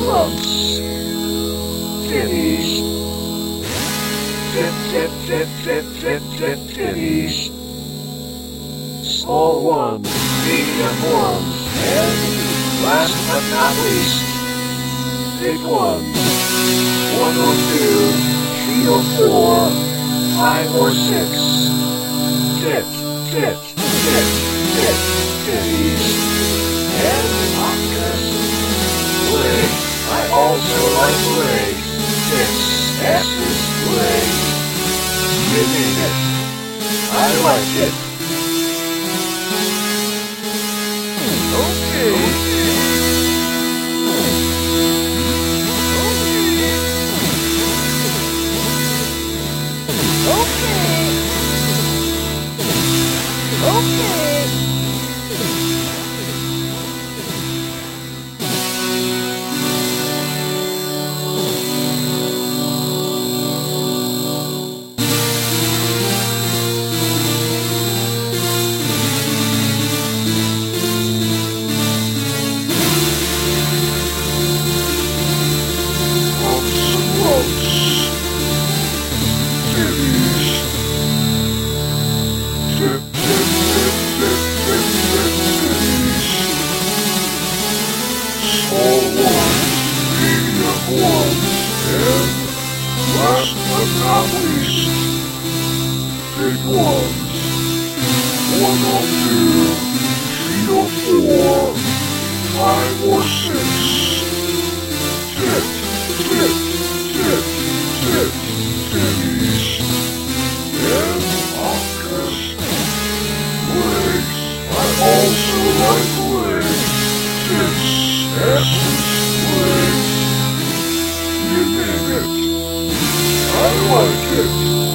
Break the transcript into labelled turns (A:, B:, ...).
A: lumps, titties, titties, small ones, medium ones, and last but not least, big ones. 1 or 2, 3 or 4, 5 or 6. Titties. And Octus. Leg. I also like legs. Tits, asses, legs. You name it. I like it. Okay. Last but not least, big ones. 1 or 2, 3 or 4, 5 or 6. Titties. And Octus. Legs. I also like legs. Tits, asses, legs. You name it. I like it.